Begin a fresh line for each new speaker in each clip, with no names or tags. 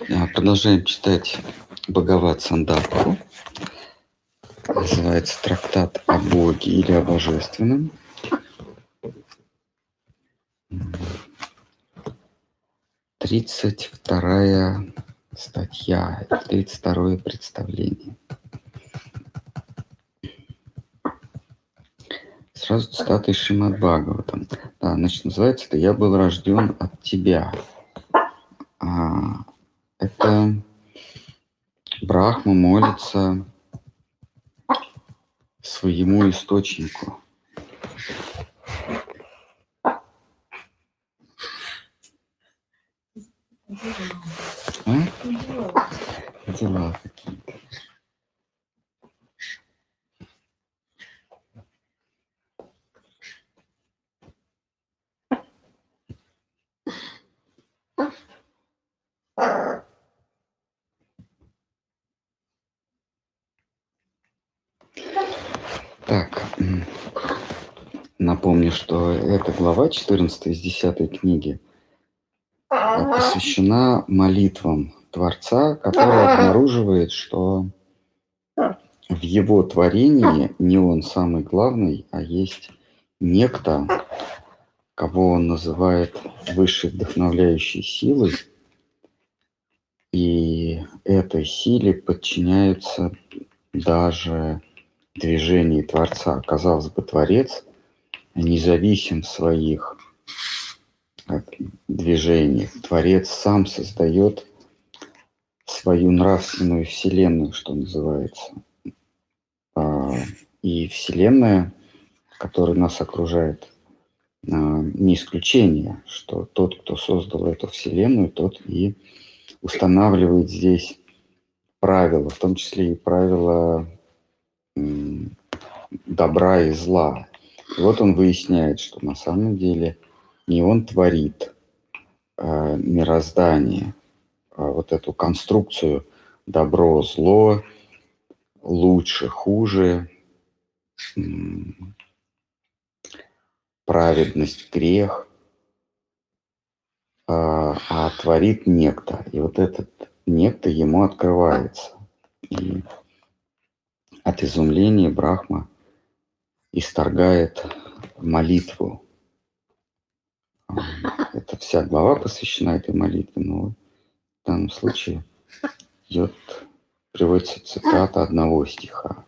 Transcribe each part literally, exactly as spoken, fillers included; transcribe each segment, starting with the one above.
А, Продолжаем читать Бхагават Сандапху. Называется трактат о Боге или о Божественном. Тридцать вторая статья, тридцать второе представление. Сразу цитата из Шримад Бхагаватам. Да, значит, называется это «Я был рожден от тебя». А, это Брахма молится своему источнику. А? Дела какие-то. Так, напомню, что эта глава четырнадцатая из десятой книги посвящена молитвам Творца, который обнаруживает, что в его творении не он самый главный, а есть некто, кого он называет высшей вдохновляющей силой, и этой силе подчиняются даже движения Творца. Казалось бы, Творец независим в своих движениях. Творец сам создает свою нравственную вселенную, что называется. И вселенная, которая нас окружает, не исключение, что тот, кто создал эту вселенную, тот и устанавливает здесь правила, в том числе и правила добра и зла. И вот он выясняет, что на самом деле не он творит э, мироздание, а вот эту конструкцию добро, зло, лучше, хуже, м- праведность, грех, э, а творит некто. И вот этот некто ему открывается. И от изумления Брахма исторгает молитву. Это вся глава посвящена этой молитве, но в данном случае идет, приводится цитата одного стиха.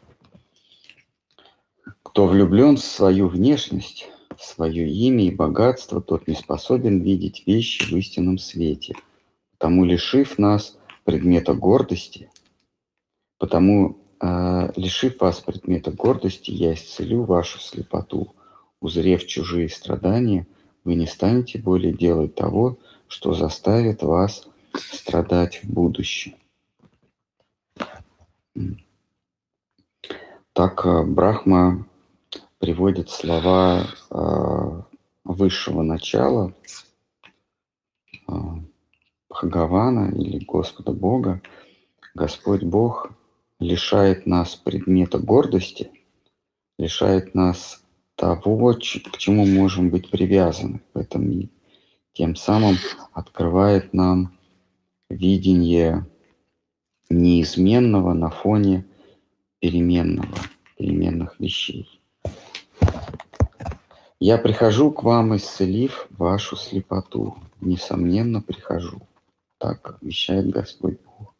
«Кто влюблен в свою внешность, в свое имя и богатство, тот не способен видеть вещи в истинном свете. Потому, лишив нас предмета гордости, потому, э, лишив вас предмета гордости, я исцелю вашу слепоту. Узрев чужие страдания, вы не станете более делать того, что заставит вас страдать в будущем». Так Брахма приводит слова э, высшего начала, э, Бхагавана или Господа Бога. Господь Бог лишает нас предмета гордости, лишает нас того, к чему можем быть привязаны в этом мире. Тем самым открывает нам видение неизменного на фоне переменного, переменных вещей. «Я прихожу к вам, исцелив вашу слепоту. Несомненно, прихожу». Так вещает Господь Бог.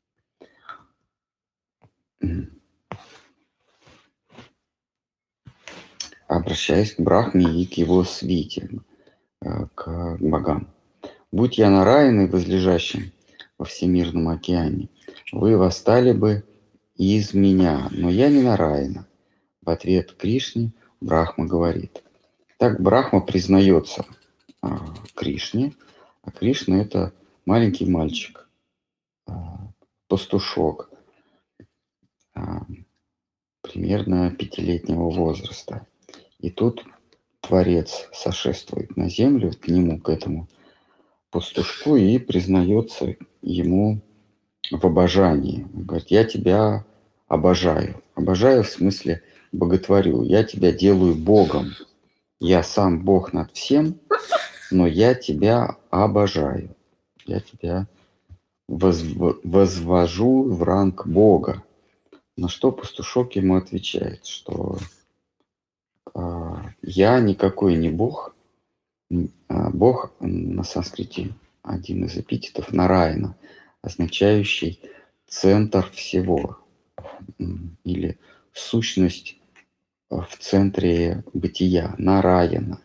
Обращаясь к Брахме и к его свите, к богам. «Будь я Нараяной, возлежащим во всемирном океане, вы восстали бы из меня, но я не Нараяна». В ответ Кришне Брахма говорит. Так Брахма признается а, Кришне, а Кришна — это маленький мальчик, а, пастушок, а, примерно пятилетнего возраста. И тут Творец сошествует на землю к нему, к этому пастушку, и признается ему в обожании. Он говорит: я тебя обожаю. Обожаю в смысле боготворю. Я тебя делаю Богом. Я сам Бог над всем, но я тебя обожаю. Я тебя возв- возвожу в ранг Бога. На что пастушок ему отвечает, что а, я никакой не Бог. М, а, Бог м, на санскрите один из эпитетов Нараяна, означающий центр всего, м, или сущность а, в центре бытия, Нараяна.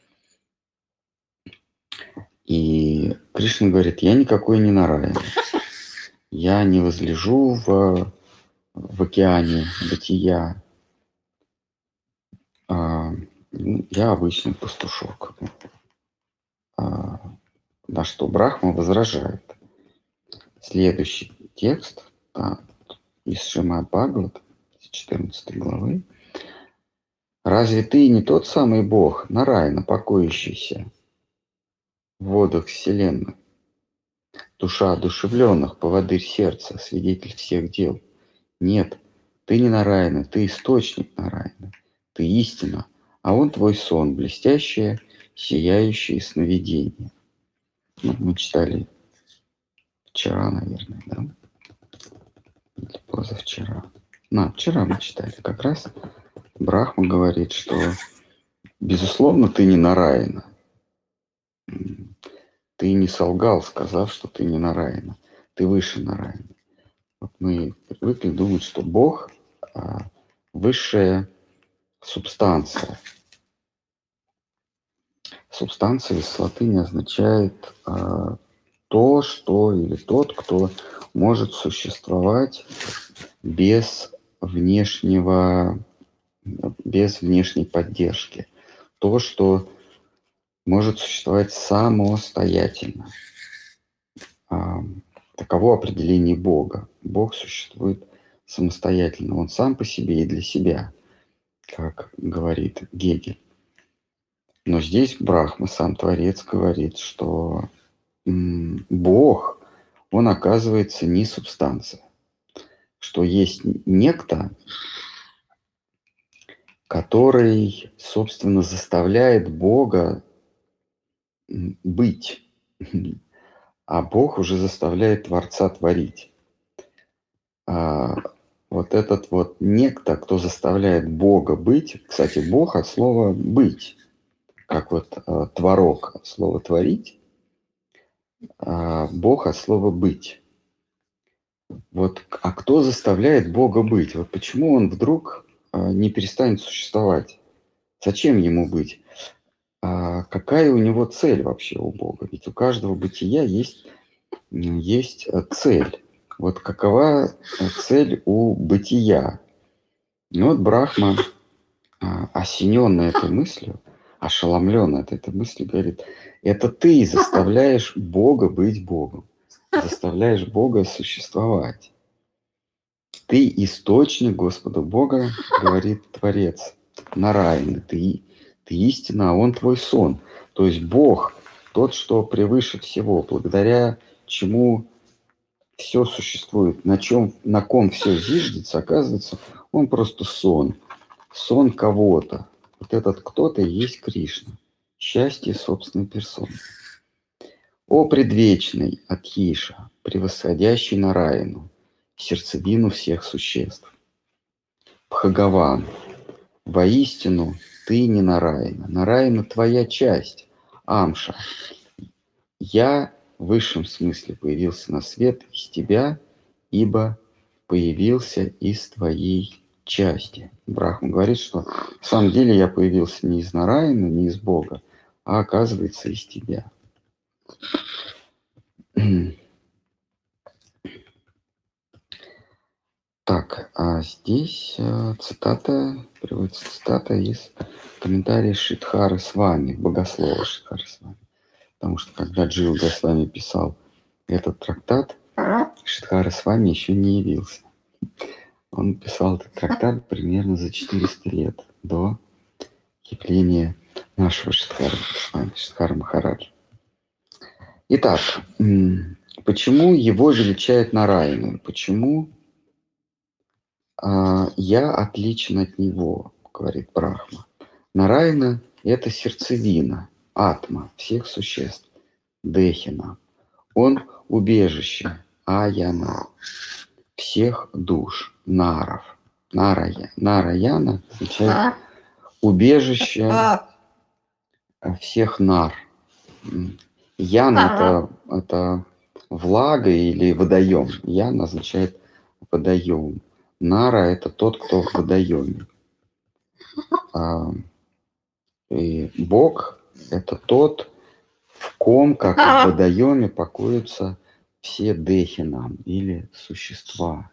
И Кришна говорит, я никакой не Нараяна. Я не возлежу в, в океане бытия. А, ну, я обычный пастушок. А, на что Брахма возражает. Следующий текст а, из Шримад Бхагават, четырнадцатой главы. «Разве ты не тот самый Бог, Нараяна, покоящийся в водах вселенной? Душа одушевленных, поводырь сердца, свидетель всех дел. Нет, ты не Нараяна, ты источник Нараяна, ты истина, а он твой сон, блестящее, сияющее сновидение». Ну, мы читали вчера, наверное, да? Или позавчера. На, вчера мы читали. Как раз Брахма говорит, что, безусловно, ты не Нараяна. М, Ты не солгал, сказав, что ты не Нараяна. Ты выше Нараяна. Вот мы привыкли думать, что Бог а, высшая субстанция. Субстанция из латыни означает а, то, что или тот, кто может существовать без внешнего, без внешней поддержки. То, что может существовать самостоятельно. А, таково определение Бога. Бог существует самостоятельно. Он сам по себе и для себя, как говорит Гегель. Но здесь Брахма, сам Творец, говорит, что м, Бог, он оказывается не субстанция, что есть некто, который, собственно, заставляет Бога м, быть, а Бог уже заставляет Творца творить. А, вот этот вот некто, кто заставляет Бога быть, кстати, Бог от слова «быть», как вот а, творог от слова «творить», а Бог от слова «быть». Вот, а кто заставляет Бога быть? Вот почему он вдруг а, не перестанет существовать? Зачем ему быть? А какая у него цель вообще у Бога? Ведь у каждого бытия есть, м, есть э, цель. Вот какова э, цель у бытия? Ну вот Брахма, а, осененный этой мыслью, ошеломленный от этой мысли, говорит, это ты заставляешь Бога быть Богом, заставляешь Бога существовать. Ты источник Господа Бога, говорит Творец, Нараяна, ты, ты истина, а Он твой сон. То есть Бог, тот, что превыше всего, благодаря чему все существует, на, чем, на ком все зиждется, оказывается, Он просто сон. Сон кого-то. Вот этот кто-то и есть Кришна. Счастье собственной персоны. О предвечный Атхиша, превосходящий Нараяну, сердцевину всех существ. Бхагаван, воистину ты не Нараяна. Нараяна твоя часть, Амша. Я в высшем смысле появился на свет из тебя, ибо появился из твоей части. Брахма говорит, что на самом деле я появился не из Нараяна, не из Бога, а оказывается из тебя. Так, а здесь э, цитата, приводится цитата из комментария Шидхары Свами, богослова Шидхары Свами. Потому что когда Джива Госвами писал этот трактат, Шидхара Свами еще не явился. Он писал этот трактат примерно за четыреста лет до явления нашего Шидхара Свами, Шидхара Махараджа. Итак, почему его величают Нараяну? Почему а, я отличен от него, говорит Брахма. Нараяна – это сердцевина, атма всех существ, Дехина. Он убежище аяна, всех душ, наров. Нарая. Нараяна означает убежище всех нар. Ян это, это влага или водоем. Ян означает водоем. Нара это тот, кто в водоеме. А, и Бог это тот, в ком, как в водоеме, покоятся все дехинам или существа.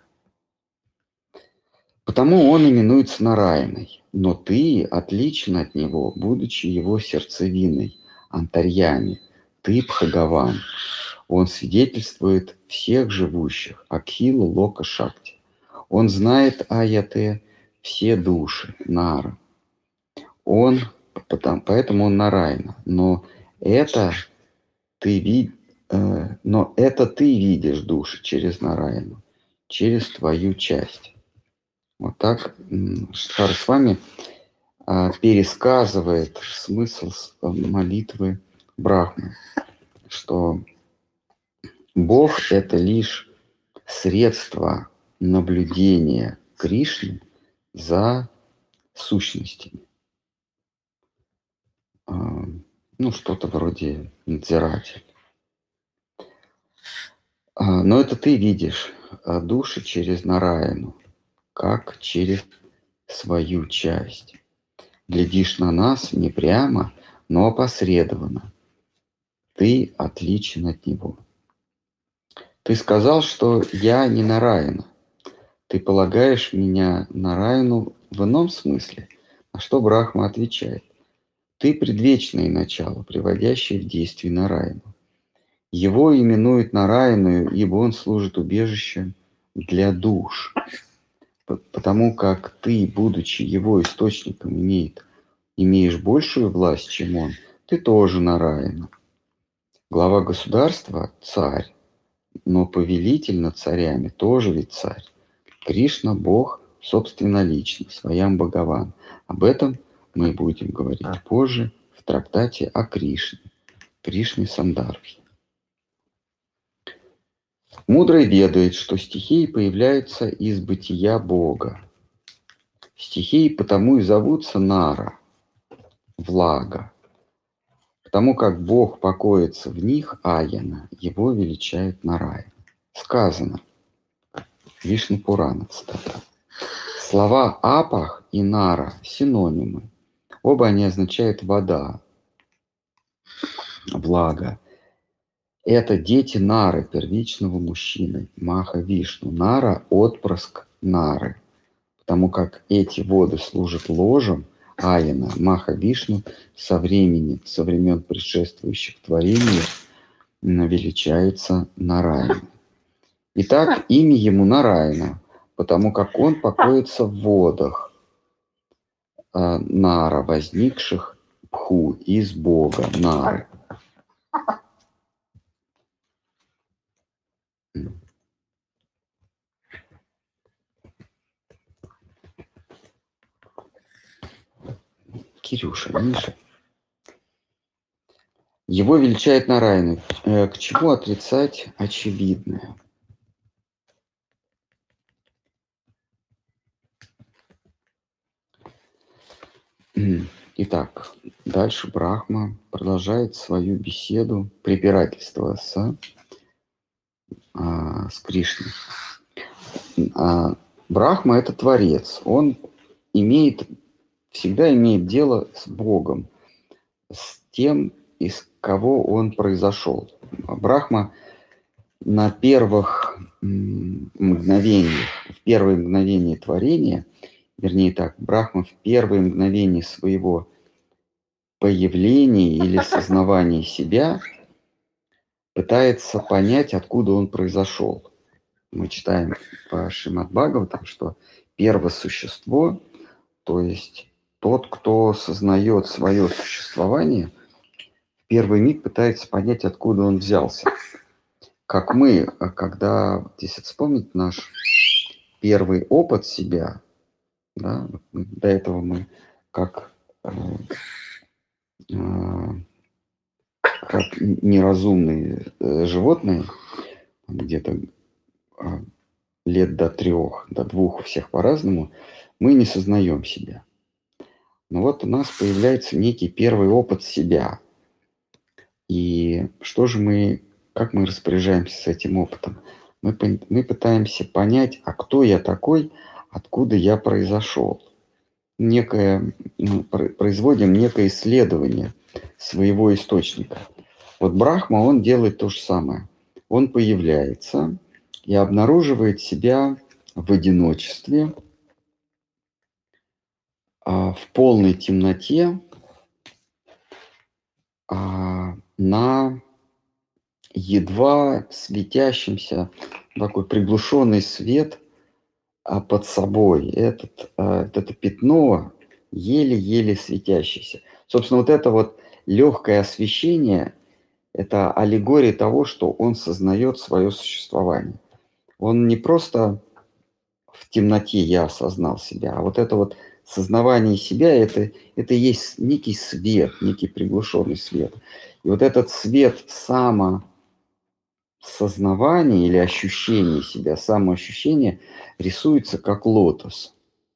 Потому он именуется Нараяной. Но ты отличен от него, будучи его сердцевиной, антарьями. Ты Бхагаван. Он свидетельствует всех живущих, Акхила Лока Шакти. Он знает Аяте все души, Нара. Он, потому, поэтому он Нараяна. Но это ты, вид, э, но это ты видишь души через Нараяну, через твою часть. Вот так Шрадхара с вами а, пересказывает смысл молитвы Брахмы, что Бог — это лишь средство наблюдения Кришны за сущностями. А, ну, что-то вроде надзирателя. А, но это ты видишь а, души через Нараяну, как через свою часть. Глядишь на нас не прямо, но опосредованно. Ты отличен от него. Ты сказал, что я не Нараяна. Ты полагаешь меня Нараяну в ином смысле? На что Брахма отвечает. Ты предвечное начало, приводящее в действие Нараяну. Его именуют Нараяную, ибо он служит убежищем для душ. Потому как ты, будучи его источником, имеет, имеешь большую власть, чем он, ты тоже Нараяна. Глава государства – царь, но повелитель над царями тоже ведь царь. Кришна – Бог собственнолично, Своям Бхагаван. Об этом мы будем говорить позже в трактате о Кришне, Кришне Сандарбхи. Мудрый ведает, что стихии появляются из бытия Бога. Стихии потому и зовутся Нара, влага. Потому как Бог покоится в них, Аяна, его величает Нараяна. Сказано, Вишну Пурана, цитата. Слова Апах и Нара синонимы. Оба они означают вода, влага. Это дети Нары, первичного мужчины, Маха Вишну. Нара – отпрыск Нары. Потому как эти воды служат ложем, Аяна, Маха Вишну со времени, со времен предшествующих творений величается Нараяна. Итак, имя ему Нараяна, потому как он покоится в водах э, Нара, возникших Пху из Бога Нары. Кирюша, Миша. Его величает Нараяна. Э, к чему отрицать очевидное? Итак, дальше Брахма продолжает свою беседу, препирательство с, а, с Кришной. А, Брахма – это творец. Он имеет, всегда имеет дело с Богом, с тем, из кого он произошел. Брахма на первых мгновениях, в первые мгновения творения, вернее так, Брахма в первые мгновения своего появления или сознавания себя пытается понять, откуда он произошел. Мы читаем по Шримад Бхагаватам, что первое существо, то есть тот, кто сознает свое существование, в первый миг пытается понять, откуда он взялся. Как мы, когда, если вспомнить наш первый опыт себя, да, до этого мы как, э, э, как неразумные э, животные, где-то лет до трех, до двух, у всех по-разному, мы не сознаем себя. Но вот у нас появляется некий первый опыт себя. И что же мы, как мы распоряжаемся с этим опытом? Мы, мы пытаемся понять, а кто я такой, откуда я произошел. Некое, ну, производим некое исследование своего источника. Вот Брахма, он делает то же самое. Он появляется и обнаруживает себя в одиночестве, в полной темноте, на едва светящемся, такой приглушенный свет под собой. Этот, это пятно еле-еле светящееся. Собственно, вот это вот легкое освещение – это аллегория того, что он сознает свое существование. Он не просто в темноте я осознал себя, а вот это вот сознавание себя – это, это и есть некий свет, некий приглушенный свет. И вот этот свет самосознавания или ощущения себя, самоощущение рисуется как лотос.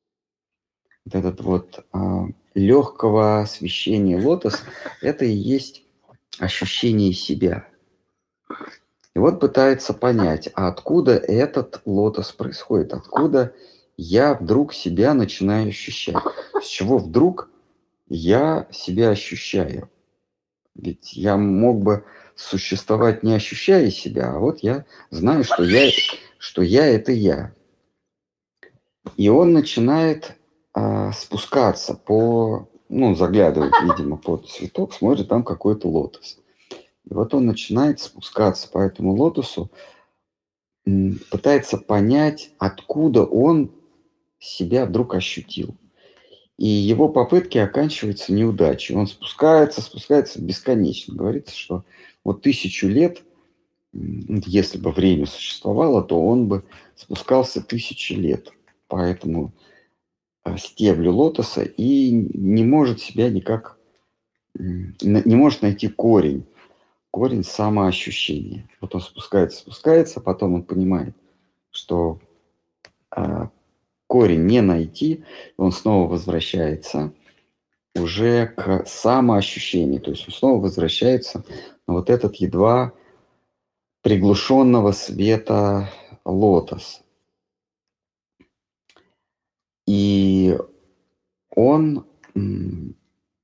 Вот этот вот а, легкого освещения лотос – это и есть ощущение себя. И вот пытается понять, а откуда этот лотос происходит, откуда я вдруг себя начинаю ощущать, с чего вдруг я себя ощущаю. Ведь я мог бы существовать, не ощущая себя, а вот я знаю, что я, что я – это я. И он начинает а, спускаться по, ну, заглядывает, видимо, под цветок, смотрит, там какой-то лотос. И вот он начинает спускаться по этому лотосу, пытается понять, откуда он себя вдруг ощутил. И его попытки оканчиваются неудачей. Он спускается, спускается бесконечно. Говорится, что вот тысячу лет, если бы время существовало, то он бы спускался тысячи лет по этому стеблю лотоса и не может себя никак, не может найти корень. Корень самоощущения. Вот он спускается, спускается, потом он понимает, что а, корень не найти, он снова возвращается уже к самоощущению. То есть он снова возвращается на вот этот едва приглушенного света лотос. И он м,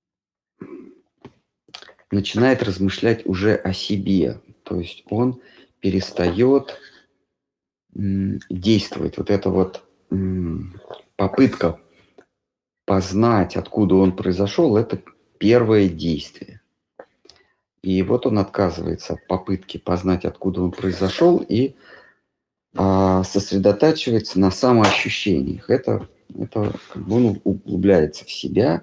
начинает размышлять уже о себе. То есть он перестает м, действовать. Вот эта вот м, попытка познать, откуда он произошел, это первое действие. И вот он отказывается от попытки познать, откуда он произошел, и а, сосредотачивается на самоощущениях. Это, это как бы он углубляется в себя,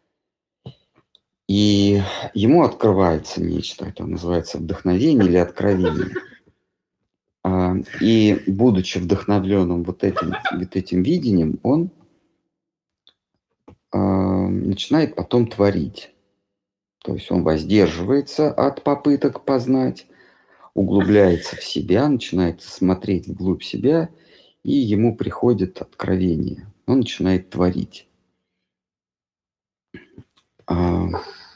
и ему открывается нечто. Это называется вдохновение или откровение. А, и будучи вдохновленным вот этим, вот этим видением, он а, начинает потом творить. То есть он воздерживается от попыток познать, углубляется в себя, начинает смотреть вглубь себя, и ему приходит откровение. Он начинает творить. А,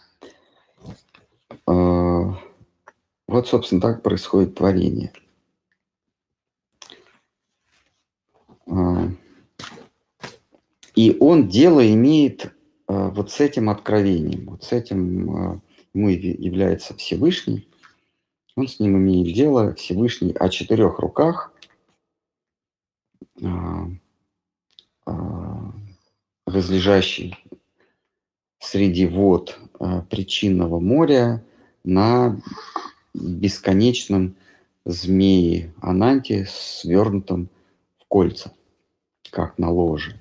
а, вот, собственно, так происходит творение. А, и он дело имеет а, вот с этим откровением, вот с этим а, ему является Всевышний. Он с ним имеет дело, Всевышний, о четырех руках, а, а, возлежащий среди вод а, причинного моря на бесконечном змее Ананте, свернутом в кольца, как на ложе.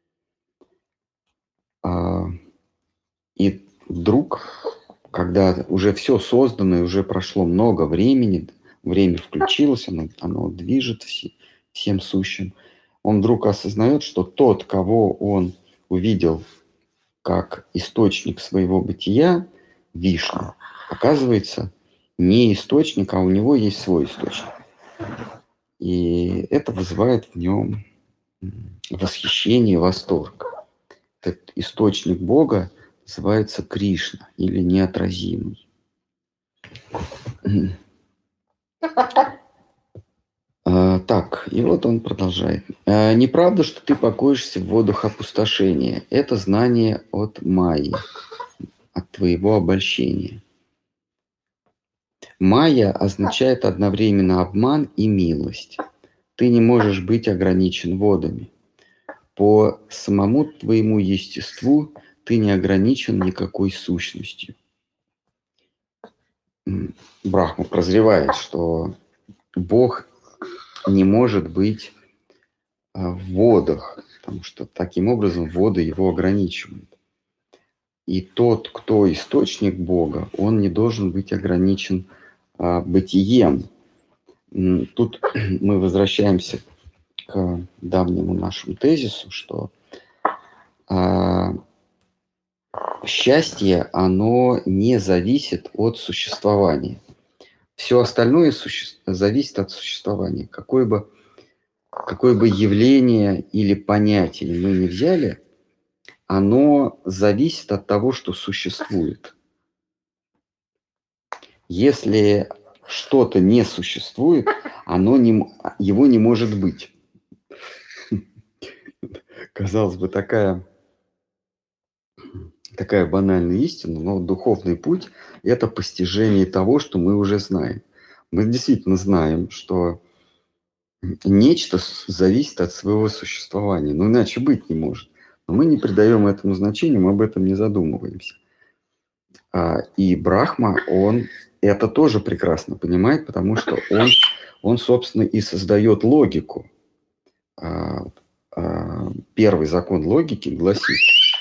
А, и вдруг, когда уже все создано, и уже прошло много времени, время включилось, оно, оно движет все, всем сущим, он вдруг осознает, что тот, кого он увидел как источник своего бытия, Вишну, оказывается, не источник, а у него есть свой источник. И это вызывает в нем восхищение, восторг. Этот источник Бога называется Кришна или неотразимый. А, так, и вот он продолжает. А, неправда, что ты покоишься в водах опустошения. Это знание от Майи, от твоего обольщения. Майя означает одновременно обман и милость. Ты не можешь быть ограничен водами. По самому твоему естеству ты не ограничен никакой сущностью. Брахма прозревает, что Бог не может быть в водах, потому что таким образом воды его ограничивают. И тот, кто источник Бога, он не должен быть ограничен а, бытием. Тут мы возвращаемся к давнему нашему тезису, что а, счастье, оно не зависит от существования. Все остальное суще... зависит от существования. Какое бы, какое бы явление или понятие мы ни взяли, оно зависит от того, что существует. Если что-то не существует, оно не, его не может быть. Казалось бы, такая, такая банальная истина, но духовный путь – это постижение того, что мы уже знаем. Мы действительно знаем, что нечто зависит от своего существования, но иначе быть не может. Но мы не придаем этому значения, мы об этом не задумываемся. И Брахма, он это тоже прекрасно понимает, потому что он, он собственно, и создает логику. Первый закон логики гласит,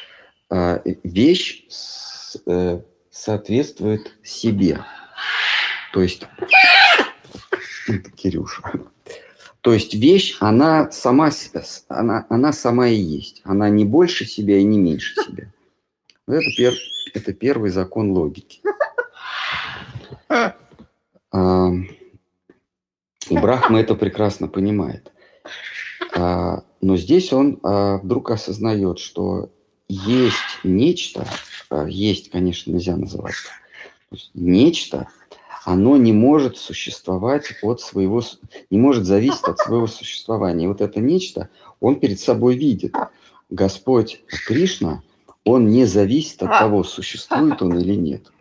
вещь соответствует себе. То есть, это Кирюша. То есть вещь, она сама, она, она сама и есть. Она не больше себя и не меньше себя. Это, пер, это первый закон логики. А, и Брахма это прекрасно понимает. А, но здесь он а, вдруг осознает, что есть нечто, а, есть, конечно, нельзя называть, нечто, оно не может существовать от своего, не может зависеть от своего существования. И вот это нечто он перед собой видит. Господь Кришна, он не зависит от того, существует он или нет.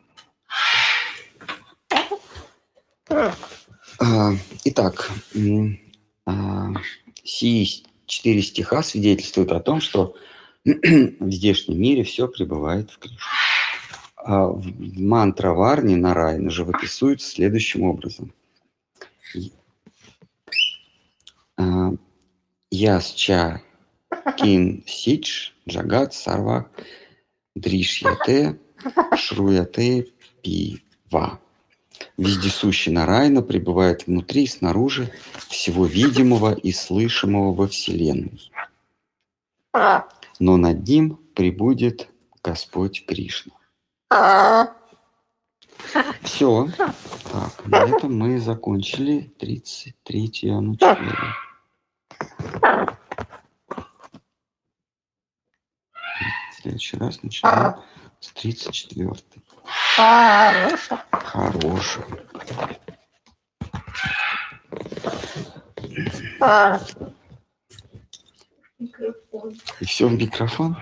Итак, сии четыре стиха свидетельствуют о том, что в здешнем мире все пребывает в Кришне. В мантра-варне Нараяна живописуется следующим образом. Ясча кин сидж джагат сарва дришьяте шруяте пива. Вездесущий Нараяна пребывает внутри и снаружи всего видимого и слышимого во Вселенной. Но над ним пребудет Господь Кришна. Все. Так, на этом мы закончили тридцать третью анучарью. В следующий раз начинаем с тридцать четвёртой. Хороший.
Микрофон.
И все в микрофон?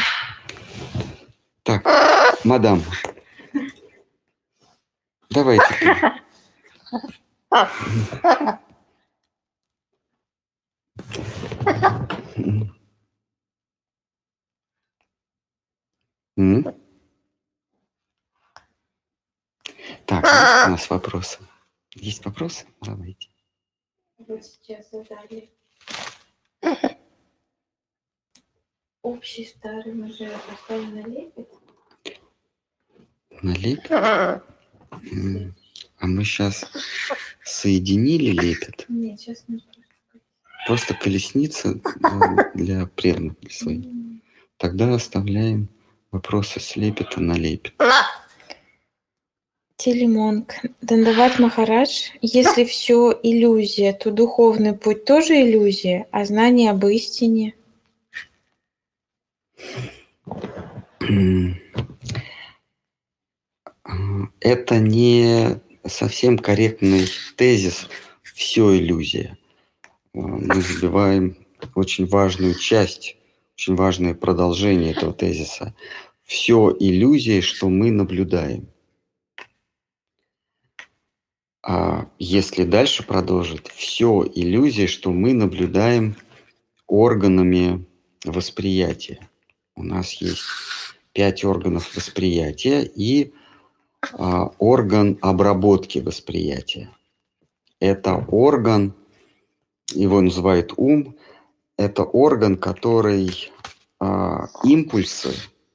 Так, мадам, давайте ты. М? Так, есть у нас вопросы? Есть вопросы? Давайте.
Вот сейчас задали. Общий старый мы же поставили на лепет.
На лепет? М. А мы сейчас соединили лепет.
Нет, сейчас не
Просто колесница э, для преданных для своих. Тогда оставляем вопросы с лепета на лепет.
Телемонг. Дандават Махарадж, если все иллюзия, то духовный путь тоже иллюзия, а знание об истине?
Это не совсем корректный тезис «все иллюзия». Мы забиваем очень важную часть, очень важное продолжение этого тезиса. Все иллюзия, что мы наблюдаем. А если дальше продолжить, все иллюзия, что мы наблюдаем органами восприятия. У нас есть пять органов восприятия и а, орган обработки восприятия. Это орган, его называют ум, это орган, который а, импульсы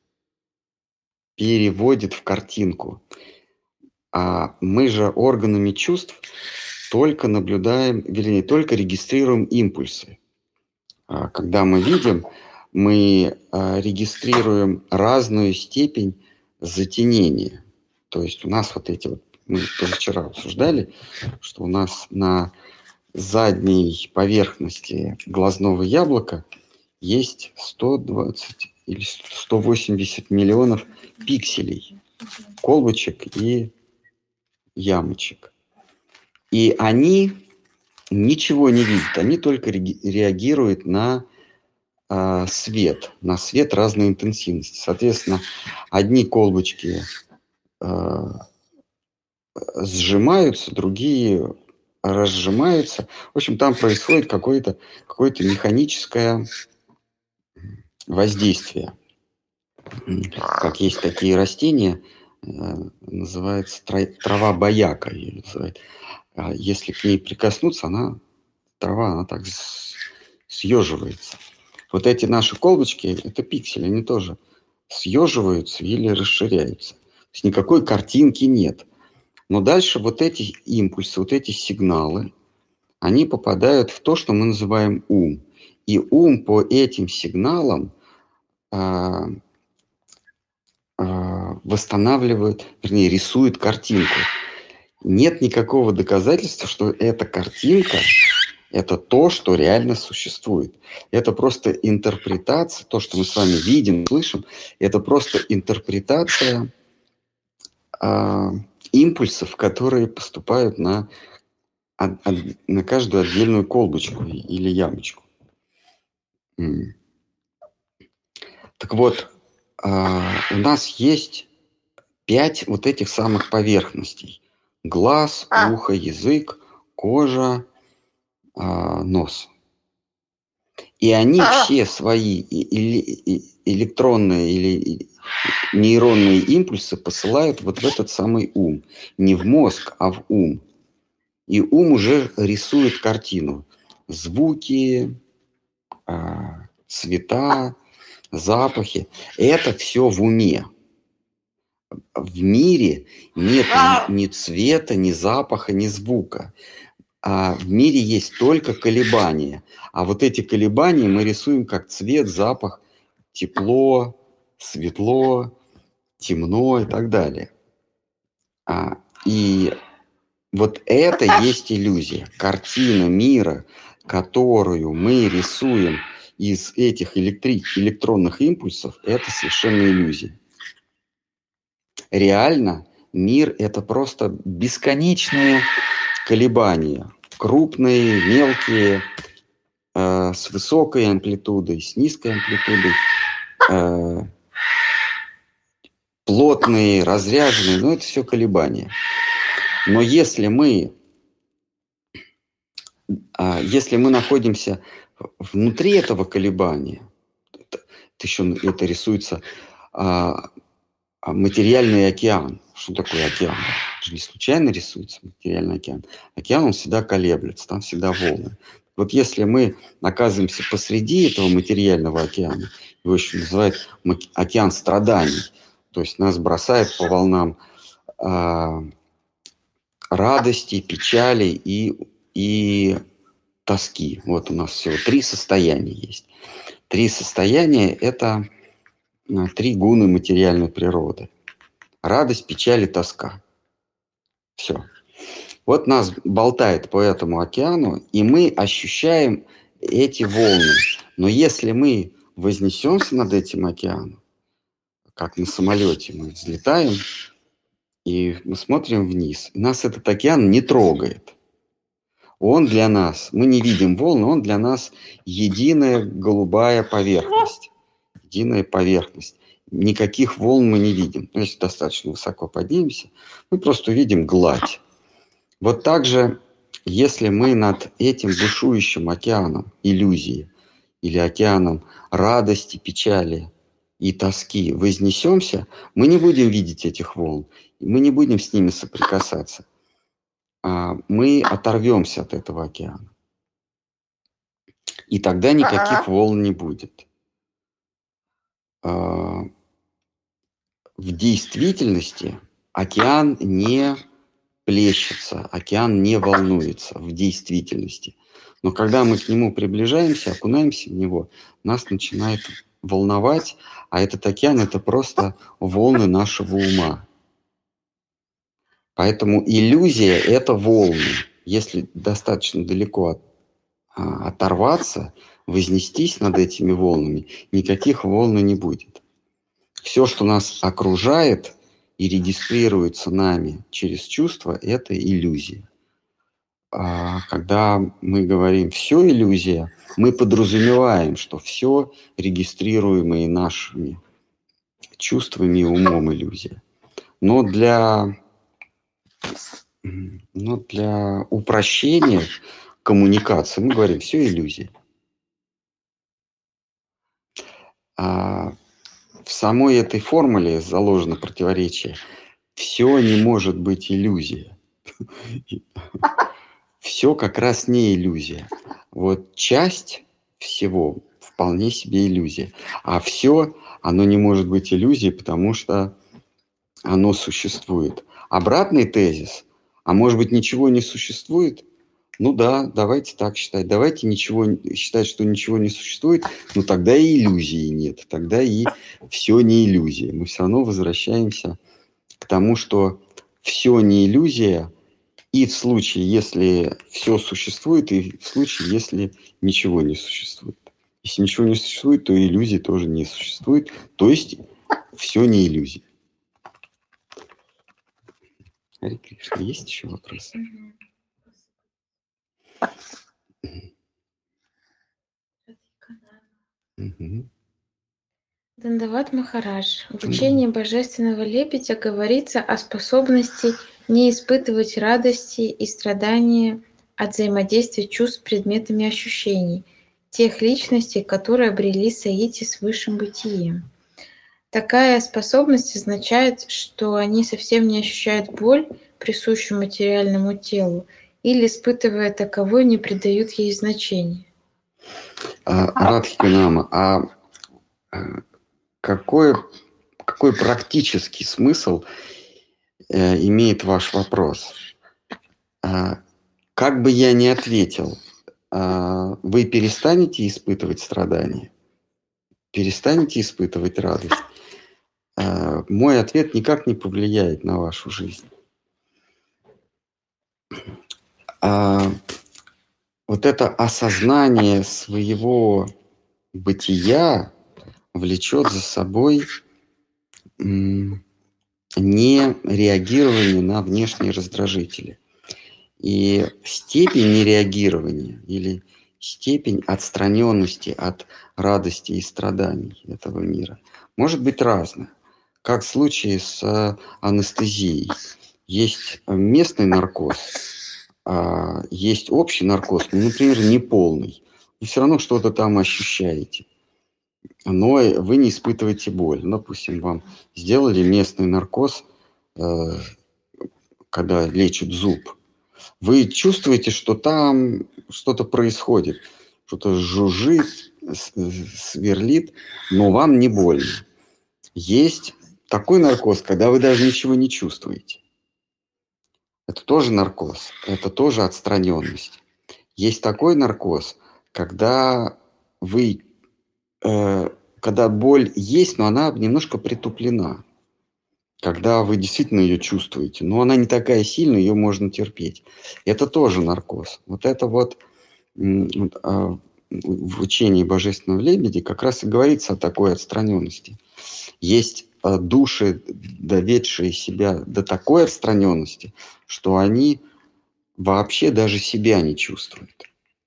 переводит в картинку. А мы же органами чувств только наблюдаем, вернее, только регистрируем импульсы. А, когда мы видим, мы а, регистрируем разную степень затенения. То есть у нас вот эти вот, мы вчера обсуждали, что у нас на задней поверхности глазного яблока есть сто двадцать или сто восемьдесят миллионов пикселей, колбочек и ямочек. И они ничего не видят, они только реагируют на э, свет, на свет разной интенсивности. Соответственно, одни колбочки э, сжимаются, другие разжимаются. В общем, там происходит какое-то, какое-то механическое воздействие. Как есть такие растения, называется трава баяка. Ее называют. Если к ней прикоснуться, она, трава, она так съеживается. Вот эти наши колбочки, это пиксели, они тоже съеживаются или расширяются. То есть никакой картинки нет. Но дальше вот эти импульсы, вот эти сигналы, они попадают в то, что мы называем ум. И ум по этим сигналам а, а, восстанавливает, вернее, рисует картинку. Нет никакого доказательства, что эта картинка – это то, что реально существует. Это просто интерпретация, то, что мы с вами видим, слышим, это просто интерпретация а, импульсов, которые поступают на, на каждую отдельную колбочку или ямочку. Так вот, а, у нас есть пять вот этих самых поверхностей. Глаз, ухо, язык, кожа, а, нос. И они все свои электронные или нейронные импульсы посылают вот в этот самый ум. Не в мозг, а в ум. И ум уже рисует картину. Звуки, цвета, запахи. Это все в уме. В мире нет ни цвета, ни запаха, ни звука. А в мире есть только колебания. А вот эти колебания мы рисуем как цвет, запах, тепло, светло, темно и так далее. А, и вот это есть иллюзия. Картина мира, которую мы рисуем из этих электри- электронных импульсов, это совершенно иллюзия. Реально мир – это просто бесконечные колебания. Крупные, мелкие, э, с высокой амплитудой, с низкой амплитудой, э, плотные, разряженные, ну это все колебания. Но если мы, э, если мы находимся внутри этого колебания, это, это еще это рисуется э, материальный океан. Что такое океан? Это же не случайно рисуется материальный океан. Океан, он всегда колеблется, там всегда волны. Вот если мы оказываемся посреди этого материального океана, его еще называют океан страданий, то есть нас бросает по волнам э, радости, печали и, и тоски. Вот у нас всего три состояния есть. Три состояния – это три гуны материальной природы. Радость, печаль и тоска. Все. Вот нас болтает по этому океану, и мы ощущаем эти волны. Но если мы вознесемся над этим океаном, как на самолете, мы взлетаем, и мы смотрим вниз, и нас этот океан не трогает. Он для нас, мы не видим волны, он для нас единая голубая поверхность. Единая поверхность. Никаких волн мы не видим. Ну, если достаточно высоко поднимемся, мы просто увидим гладь. Вот так же, если мы над этим бушующим океаном иллюзии или океаном радости, печали и тоски вознесемся, мы не будем видеть этих волн, мы не будем с ними соприкасаться. Мы оторвемся от этого океана. И тогда никаких волн не будет. В действительности океан не плещется, океан не волнуется в действительности. Но когда мы к нему приближаемся, окунаемся в него, нас начинает волновать, а этот океан – это просто волны нашего ума. Поэтому иллюзия – это волны. Если достаточно далеко от, а, оторваться, вознестись над этими волнами, никаких волн не будет. Все, что нас окружает и регистрируется нами через чувства, это иллюзия. А когда мы говорим «все иллюзия», мы подразумеваем, что все регистрируемое нашими чувствами и умом иллюзия. Но для, но для упрощения коммуникации мы говорим «все иллюзия». А в самой этой формуле заложено противоречие. Все не может быть иллюзия. Все как раз не иллюзия. Вот часть всего вполне себе иллюзия. А все, оно не может быть иллюзией, потому что оно существует. Обратный тезис, а может быть ничего не существует? Ну да, давайте так считать. Давайте ничего, считать, что ничего не существует, но тогда и иллюзии нет. Тогда и все не иллюзия. Мы все равно возвращаемся к тому, что все не иллюзия, и в случае, если все существует, и в случае, если ничего не существует. Если ничего не существует, то иллюзии тоже не существует. То есть все не иллюзия. Харе Кришна, есть еще вопросы? Угу.
Дандават Махарадж. В учении Божественного Лебедя говорится о способности не испытывать радости и страдания от взаимодействия чувств с предметами ощущений, тех личностей, которые обрели соитие с высшим бытием. Такая способность означает, что они совсем не ощущают боль, присущую материальному телу, или, испытывая таковой, не придают ей значения.
А, Радхиканама, а какой, какой практический смысл э, имеет ваш вопрос? А, как бы я ни ответил, а, вы перестанете испытывать страдания? Перестанете испытывать радость? А, мой ответ никак не повлияет на вашу жизнь. А, вот это осознание своего бытия влечет за собой м, не реагирование на внешние раздражители. И степень нереагирования или степень отстраненности от радости и страданий этого мира может быть разная. Как в случае с анестезией. Есть местный наркоз, а есть общий наркоз, ну, например, неполный. Вы все равно что-то там ощущаете. Но вы не испытываете боль. Допустим, вам сделали местный наркоз, когда лечат зуб. Вы чувствуете, что там что-то происходит, что-то жужжит, сверлит, но вам не больно. Есть такой наркоз, когда вы даже ничего не чувствуете. Это тоже наркоз, это тоже отстраненность. Есть такой наркоз, когда вы, э, когда боль есть, но она немножко притуплена. когда вы действительно ее чувствуете, но она не такая сильная, ее можно терпеть. Это тоже наркоз. Вот это вот, вот а, в учении Божественного Лебедя как раз и говорится о такой отстраненности. Есть а, души, доведшие себя до такой отстраненности, что они вообще даже себя не чувствуют.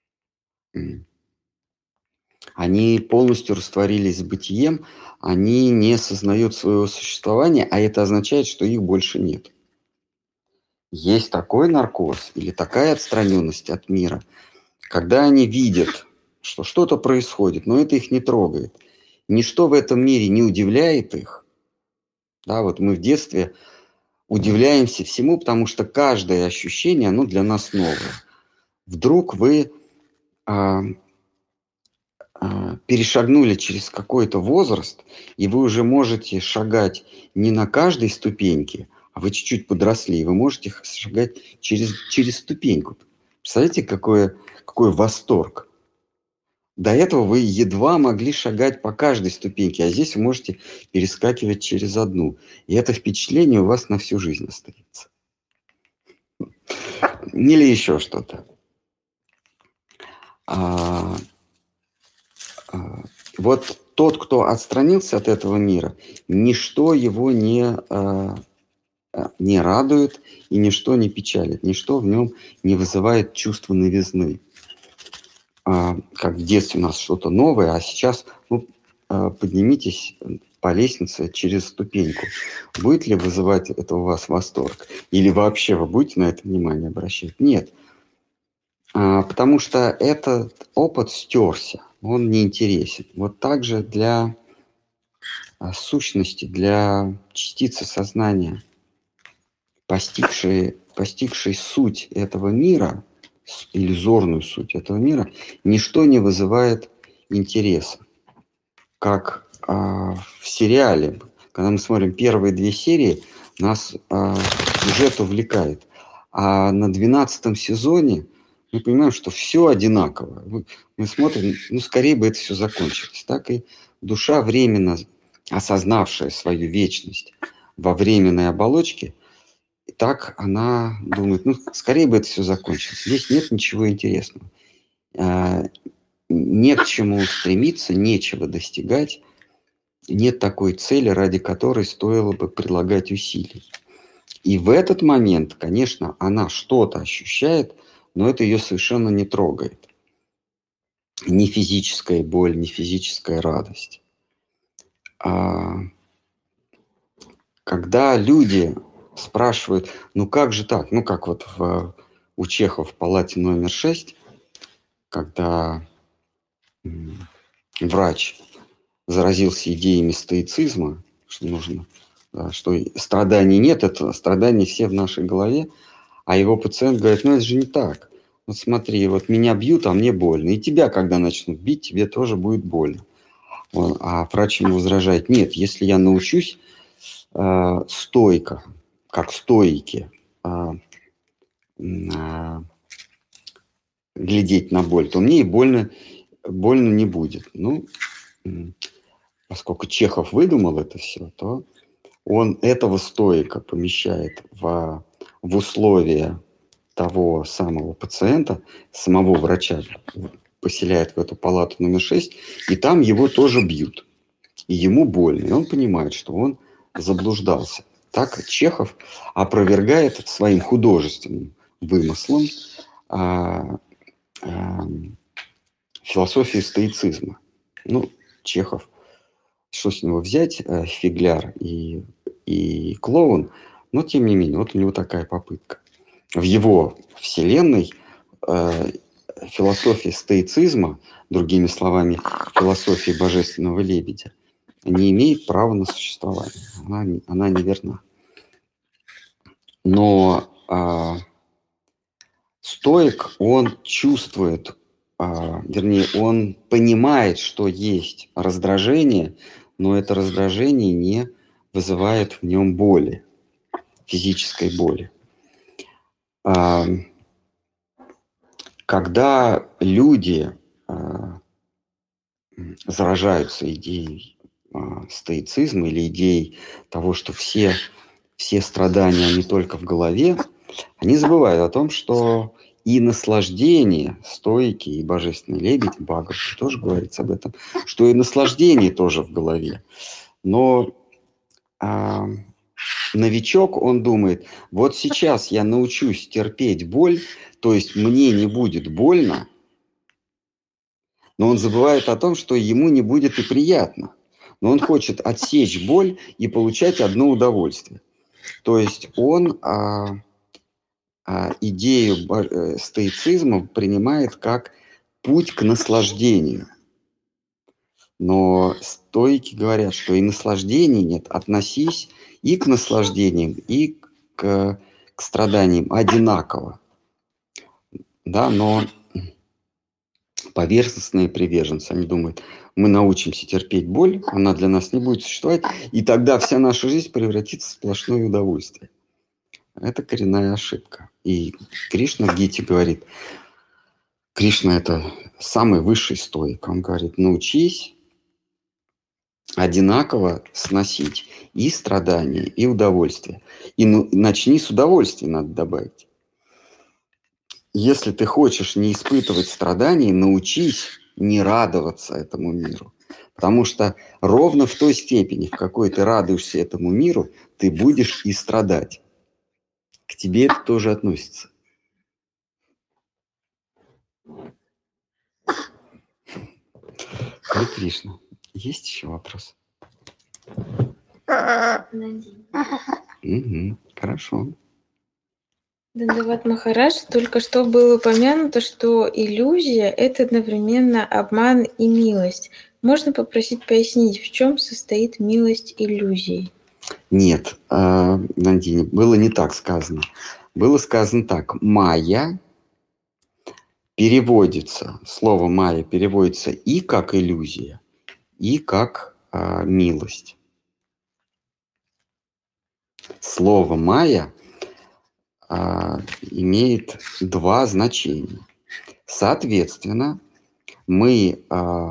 Они полностью растворились с бытием, они не осознают своего существования, а это означает, что их больше нет. Есть такой наркоз или такая отстраненность от мира, когда они видят, что что-то происходит, но это их не трогает. Ничто в этом мире не удивляет их. Да, вот мы в детстве удивляемся всему, потому что каждое ощущение, оно для нас новое. Вдруг вы а, а, перешагнули через какой-то возраст, и вы уже можете шагать не на каждой ступеньке, а вы чуть-чуть подросли, и вы можете шагать через, через ступеньку. Представляете, какой, какой восторг? До этого вы едва могли шагать по каждой ступеньке, а здесь вы можете перескакивать через одну. И это впечатление у вас на всю жизнь остается. Или еще что-то. А, а, вот тот, кто отстранился от этого мира, ничто его не, а, не радует и ничто не печалит, ничто в нем не вызывает чувства новизны. А, как в детстве у нас что-то новое, а сейчас ну, поднимитесь по лестнице через ступеньку. Будет ли вызывать это у вас восторг? Или вообще вы будете на это внимание обращать? Нет. А, потому что этот опыт стерся, он неинтересен. Вот так же для а, сущности, для частицы сознания, постигшей, постигшей суть этого мира, иллюзорную суть этого мира, ничто не вызывает интереса. Как а, в сериале, когда мы смотрим первые две серии, нас а, сюжет увлекает. А на двенадцатом сезоне мы понимаем, что все одинаково. Мы, мы смотрим, ну, скорее бы это все закончилось. Так и душа, временно осознавшая свою вечность во временной оболочке, так она думает, ну, скорее бы это все закончилось. Здесь нет ничего интересного. А, не к чему стремиться, нечего достигать. Нет такой цели, ради которой стоило бы прилагать усилий. И в этот момент, конечно, она что-то ощущает, но это ее совершенно не трогает. Ни физическая боль, ни физическая радость. А когда люди спрашивают, ну как же так, ну как вот в, у Чехова в палате номер шесть, когда м, врач заразился идеями стоицизма, что нужно, да, что страданий нет, это страдания все в нашей голове, а его пациент говорит, ну это же не так. Вот смотри, вот меня бьют, а мне больно. И тебя, когда начнут бить, тебе тоже будет больно. Он, а врач ему возражает, нет, если я научусь э, стойко, как стоики, э, э, глядеть на боль, то мне и больно, больно не будет. Ну, поскольку Чехов выдумал это все, то он этого стоика помещает в, в условия того самого пациента, самого врача поселяет в эту палату номер шесть, и там его тоже бьют. И ему больно. И он понимает, что он заблуждался. Так Чехов опровергает своим художественным вымыслом а, а, философию стоицизма. Ну, Чехов, что с него взять, фигляр и, и клоун, но тем не менее, вот у него такая попытка. В его вселенной э, философия стоицизма, другими словами, философия Божественного Лебедя, не имеет права на существование. Она, она неверна. Но э, стоик, он чувствует, э, вернее, он понимает, что есть раздражение, но это раздражение не вызывает в нем боли, физической боли. Когда люди заражаются идеей стоицизма или идеей того, что все все страдания, они только в голове, они забывают о том, что и наслаждение, стойки, и божественный лебедь, Бхагават тоже говорится об этом, что и наслаждение тоже в голове. Но а, новичок, он думает, вот сейчас я научусь терпеть боль, то есть мне не будет больно, но он забывает о том, что ему не будет и приятно. Но он хочет отсечь боль и получать одно удовольствие. То есть он а, а, идею а, стоицизма принимает как путь к наслаждению. Но стоики говорят, что и наслаждения нет. Относись и к наслаждениям, и к, к страданиям одинаково. Да, но поверхностные приверженцы, они думают, мы научимся терпеть боль, она для нас не будет существовать, и тогда вся наша жизнь превратится в сплошное удовольствие. Это коренная ошибка. И Кришна в Гите говорит, Кришна – это самый высший стоик. Он говорит, научись одинаково сносить и страдания, и удовольствие. И ну, начни с удовольствия, надо добавить. Если ты хочешь не испытывать страданий, научись не радоваться этому миру. Потому что ровно в той степени, в какой ты радуешься этому миру, ты будешь и страдать. К тебе это тоже относится. Харе Кришна. Есть еще вопрос? Угу, хорошо.
Дандават Махарадж, только что было упомянуто, что иллюзия – это одновременно обман и милость. Можно попросить пояснить, в чем состоит милость иллюзии?
Нет, э, Нандини, было не так сказано. Было сказано так. Майя переводится, слово майя переводится и как иллюзия, и как э, милость. Слово майя э, имеет два значения. Соответственно, мы, э,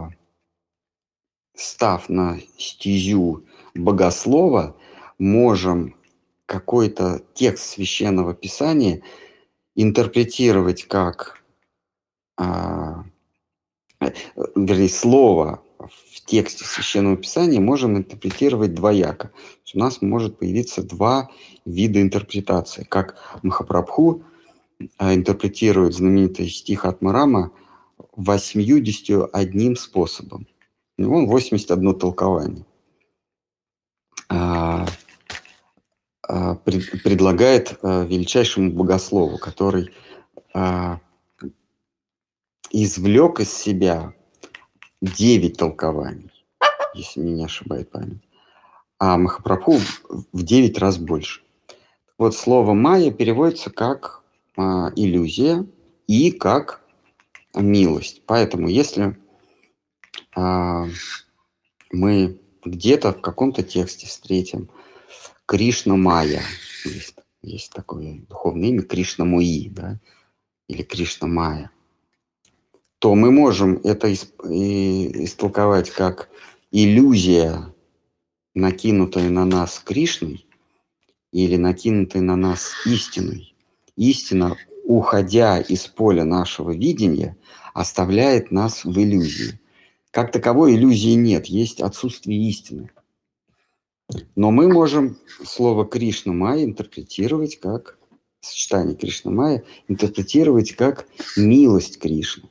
став на стезю богослова, можем какой-то текст Священного Писания интерпретировать как, а, вернее, слово в тексте Священного Писания можем интерпретировать двояко. То есть у нас может появиться два вида интерпретации. Как Махапрабху а, интерпретирует знаменитый стих Атмарама восемьюдесятью одним способом. У него восемьдесят одно толкование. А, а, пред, предлагает а, величайшему богослову, который а, извлек из себя девять толкований, если меня не ошибает память, а Махапрабху в девять раз больше. Вот слово «майя» переводится как а, иллюзия и как милость. Поэтому если а, мы где-то в каком-то тексте встретим Кришна Майя, есть, есть такое духовное имя Кришна Муи, да, или Кришна Майя, то мы можем это истолковать как иллюзия, накинутая на нас Кришной, или накинутая на нас истиной. Истина, уходя из поля нашего видения, оставляет нас в иллюзии. Как таковой иллюзии нет, есть отсутствие истины. Но мы можем слово Кришна Майя интерпретировать как, сочетание Кришна Майя, интерпретировать как милость Кришны.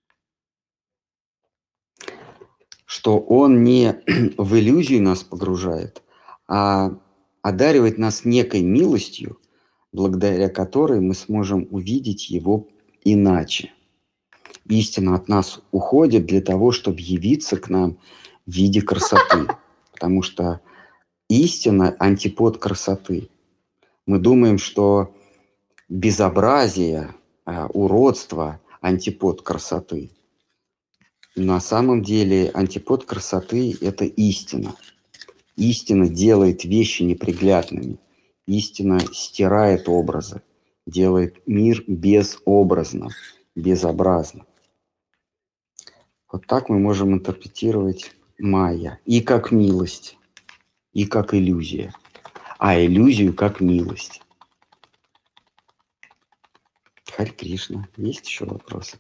Что он не в иллюзию нас погружает, а одаривает нас некой милостью, благодаря которой мы сможем увидеть его иначе. Истина от нас уходит для того, чтобы явиться к нам в виде красоты. Потому что истина – антипод красоты. Мы думаем, что безобразие, уродство – антипод красоты. На самом деле антипод красоты – это истина. Истина делает вещи неприглядными. Истина стирает образы, делает мир безобразным, безобразным. Вот так мы можем интерпретировать майя и как милость, и как иллюзия. а иллюзию как милость. Харе Кришна. Есть еще вопросы?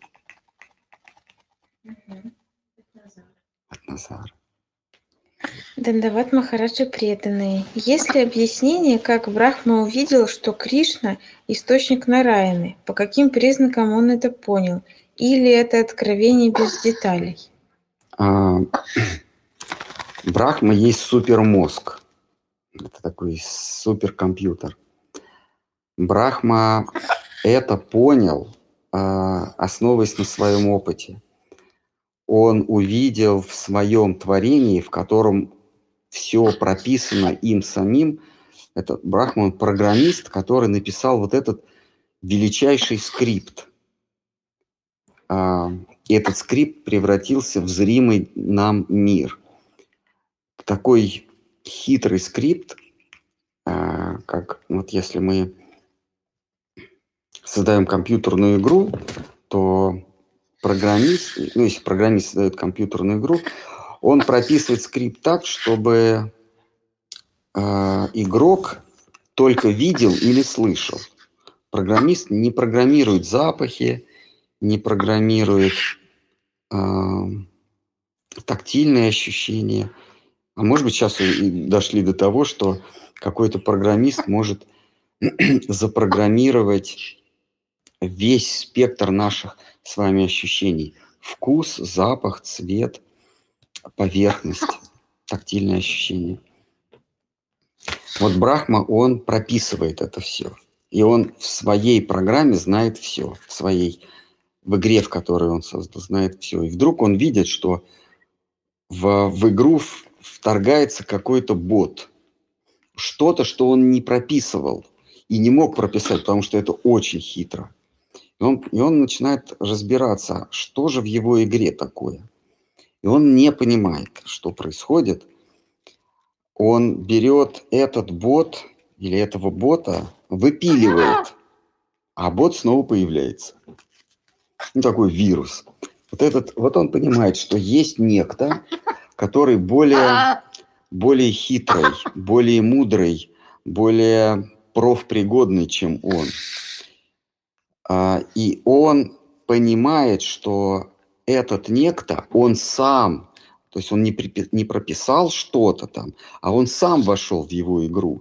Мгм.
От Назара.
Дандават Махараджа преданные. Есть ли объяснение, как Брахма увидел, что Кришна– источник Нараяны? По каким признакам он это понял? Или это откровение без деталей?
А, Брахма есть супермозг. Это такой суперкомпьютер. Брахма это понял, а, основываясь на своем опыте. Он увидел в своем творении, в котором все прописано им самим. Это Брахма, он программист, который написал вот этот величайший скрипт. А, и этот скрипт превратился в зримый нам мир. Такой хитрый скрипт, а, как вот если мы создаем компьютерную игру, то программист, ну если программист создает компьютерную игру, он прописывает скрипт так, чтобы э, игрок только видел или слышал. Программист не программирует запахи, не программирует э, тактильные ощущения. А может быть, сейчас и дошли до того, что какой-то программист может запрограммировать весь спектр наших с вами ощущений. Вкус, запах, цвет, поверхность, тактильные ощущения. Вот Брахма, он прописывает это все. И он в своей программе знает все. В своей, в игре, в которой он создал, знает все. И вдруг он видит, что в, в игру вторгается какой-то бот. Что-то, что он не прописывал и не мог прописать, потому что это очень хитро. И он, и он начинает разбираться, что же в его игре такое. И он не понимает, что происходит. Он берет этот бот или этого бота, выпиливает, а бот снова появляется. Ну, такой вирус. Вот, этот, вот он понимает, что есть некто, который более, более хитрый, более мудрый, более профпригодный, чем он. А, и он понимает, что этот некто, он сам, то есть он не, припи- не прописал что-то там, а он сам вошел в его игру.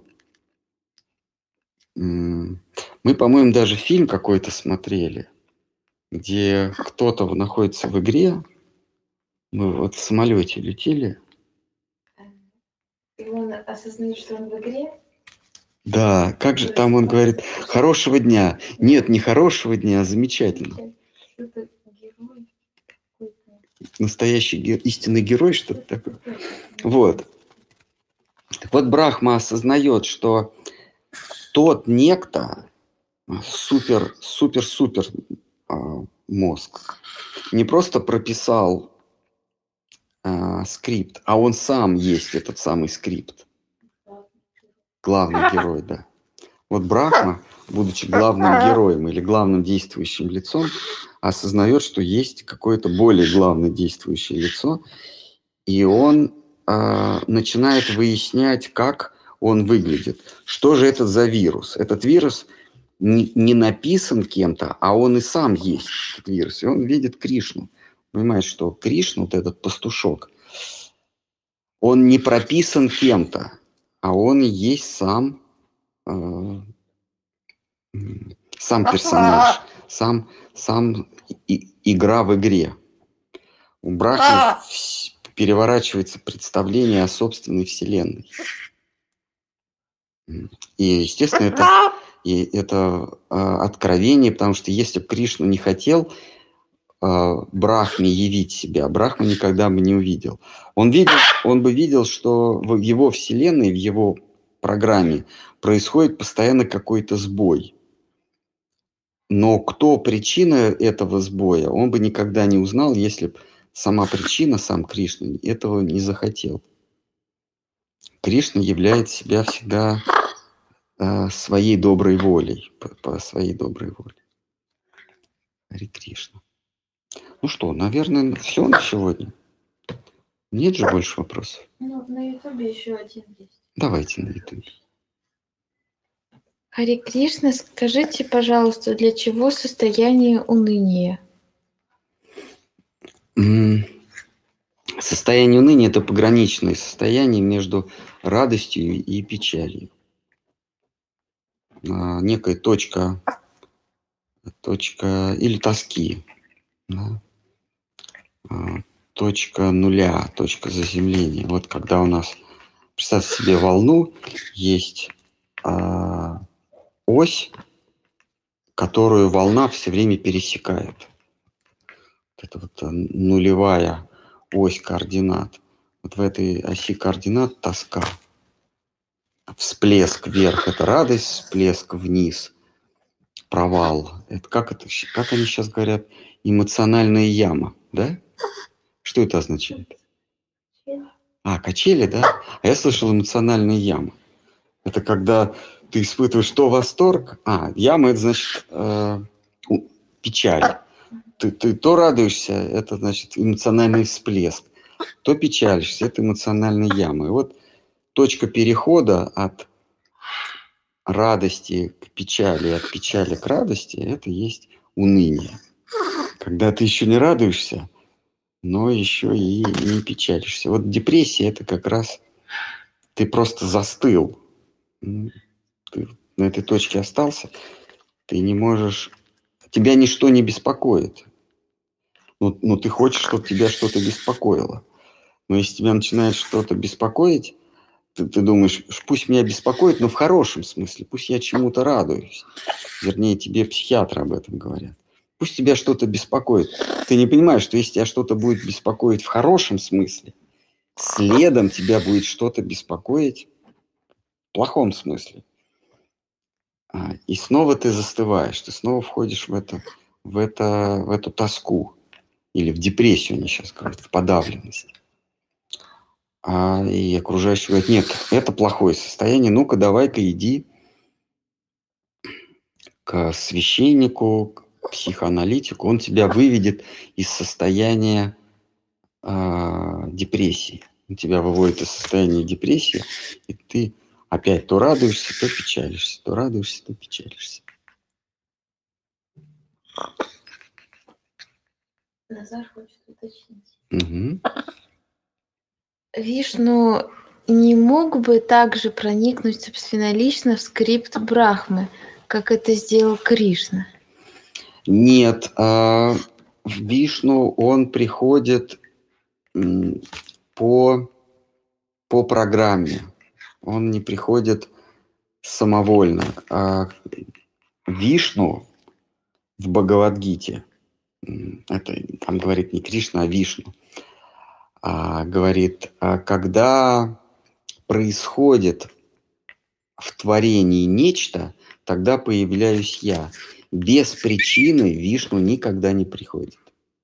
М, Мы, по-моему, даже фильм какой-то смотрели, где кто-то находится в игре. Мы вот в самолете летели.
И он осознает, что он в игре?
Да, как же там он говорит, хорошего дня. Нет, не хорошего дня, а замечательно.
Это герой какой-то.
Настоящий ге- истинный герой, что-то такое. Вот. Так вот, Брахма осознает, что тот некто, супер, супер, супер а, мозг, не просто прописал а, скрипт, а он сам есть этот самый скрипт. Главный герой, да. Вот Брахма, будучи главным героем или главным действующим лицом, осознает, что есть какое-то более главное действующее лицо, и он э, начинает выяснять, как он выглядит. Что же это за вирус? Этот вирус не, не написан кем-то, а он и сам есть, этот вирус. И он видит Кришну. Понимает, что Кришна, вот этот пастушок, он не прописан кем-то, а он и есть сам, э, сам персонаж, сам, сам и, игра в игре. У Брахмы переворачивается представление о собственной вселенной. И, естественно, это, и это э, откровение, потому что если бы Кришна не хотел э, Брахме явить себя, Брахма никогда бы не увидел. Он, видел. он бы видел, что в его вселенной, в его программе происходит постоянно какой-то сбой. Но кто причина этого сбоя, он бы никогда не узнал, если бы сама причина, сам Кришна, этого не захотел. Кришна являет себя всегда э, своей доброй волей, по, по своей доброй воле. Харе Кришна. Ну что, наверное, все на сегодня. Нет же больше вопросов?
Ну, на Ютубе еще один есть.
Давайте на Ютубе.
Харе Кришна, скажите, пожалуйста, для чего состояние уныния?
Состояние уныния – это пограничное состояние между радостью и печалью. А, некая точка, точка или тоски, да? а, точка нуля, точка заземления. Вот когда у нас, представьте себе волну, есть а, ось, которую волна все время пересекает. Это вот нулевая ось координат. Вот в этой оси координат тоска. Всплеск вверх – это радость, всплеск вниз – провал. Это как, это, как они сейчас говорят? Эмоциональная яма, да? Что это означает? А, качели, да? А я слышал эмоциональная яма. Это когда ты испытываешь то восторг, а, яма – это значит э, печаль. Ты, ты то радуешься, это значит эмоциональный всплеск, то печалишься, это эмоциональная яма. И вот точка перехода от радости к печали, от печали к радости, это есть уныние. Когда ты еще не радуешься, но еще и не печалишься. Вот депрессия – это как раз ты просто застыл. Ты на этой точке остался, ты не можешь... Тебя ничто не беспокоит. Ну, ну, ты хочешь, чтобы тебя что-то беспокоило. Но если тебя начинает что-то беспокоить, ты, ты думаешь, пусть меня беспокоит, но в хорошем смысле, пусть я чему-то радуюсь. Вернее, тебе психиатры об этом говорят. Пусть тебя что-то беспокоит. Ты не понимаешь, что если тебя что-то будет беспокоить в хорошем смысле, следом тебя будет что-то беспокоить в плохом смысле. А, и снова ты застываешь, ты снова входишь в, это, в, это, в эту тоску. Или в депрессию, они сейчас говорят, в подавленность. А, и окружающие говорят, нет, это плохое состояние, ну-ка давай-ка иди к священнику, к психоаналитику, он тебя выведет из состояния э, депрессии. Он тебя выводит из состояния депрессии, и ты опять то радуешься, то печалишься, то радуешься, то печалишься.
Назар хочет уточнить.
Угу.
Вишну не мог бы также проникнуть собственнолично в скрипт Брахмы, как это сделал Кришна?
Нет, а в Вишну он приходит по, по программе. Он не приходит самовольно. А Вишну в Бхагавад-гите, это там говорит не Кришна, а Вишну, а говорит, когда происходит в творении нечто, тогда появляюсь я. Без причины Вишну никогда не приходит.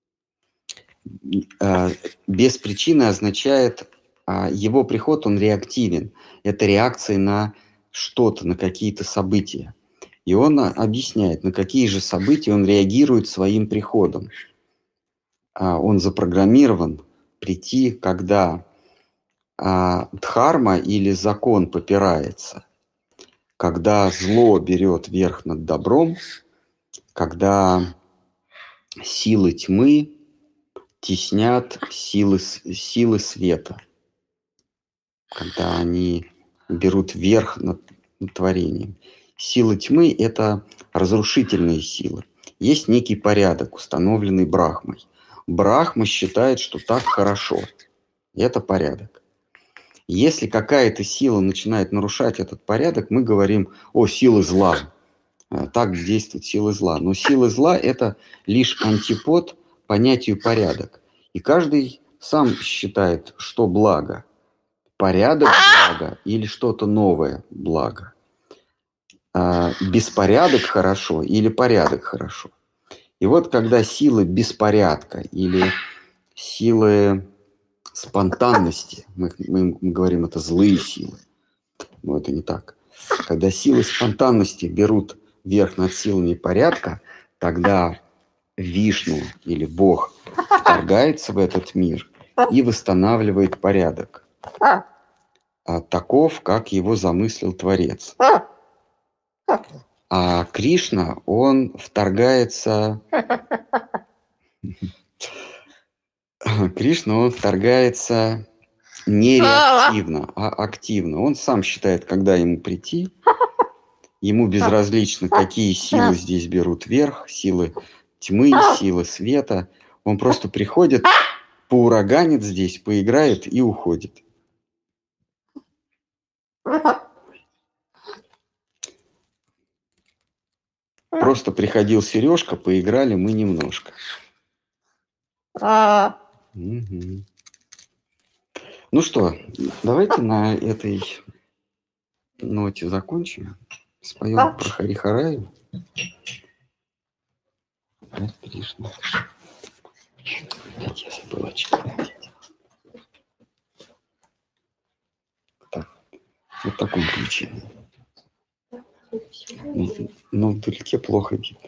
Без причины означает, его приход, он реактивен. Это реакция на что-то, на какие-то события. И он объясняет, на какие же события он реагирует своим приходом. Он запрограммирован прийти, когда дхарма или закон попирается, когда зло берет верх над добром, когда силы тьмы теснят силы, силы света, когда они берут верх над, над творением. Силы тьмы – это разрушительные силы. Есть некий порядок, установленный Брахмой. Брахма считает, что так хорошо. И это порядок. Если какая-то сила начинает нарушать этот порядок, мы говорим о силе зла. Так действует сила зла. Но сила зла – это лишь антипод понятию порядок. И каждый сам считает, что благо. Порядок благо или что-то новое благо. А, беспорядок хорошо или порядок хорошо. И вот когда силы беспорядка или силы спонтанности, мы, мы, мы говорим, это злые силы, но это не так. Когда силы спонтанности берут верх над силами порядка, тогда Вишну или Бог вторгается в этот мир и восстанавливает порядок. А таков, как его замыслил Творец. А Кришна, он вторгается... Кришна, он вторгается не реактивно, а активно. Он сам считает, когда ему прийти. Ему безразлично, какие силы здесь берут верх, силы тьмы, силы света. Он просто приходит, поураганит здесь, поиграет и уходит. Просто приходил Сережка, поиграли мы немножко. Угу. Ну что, давайте на этой ноте закончим. Споем про Харихараю. Опять Кришна. Опять я забыл очки надеть. Так, вот в таком ключе. Ну, вдалеке плохо видно.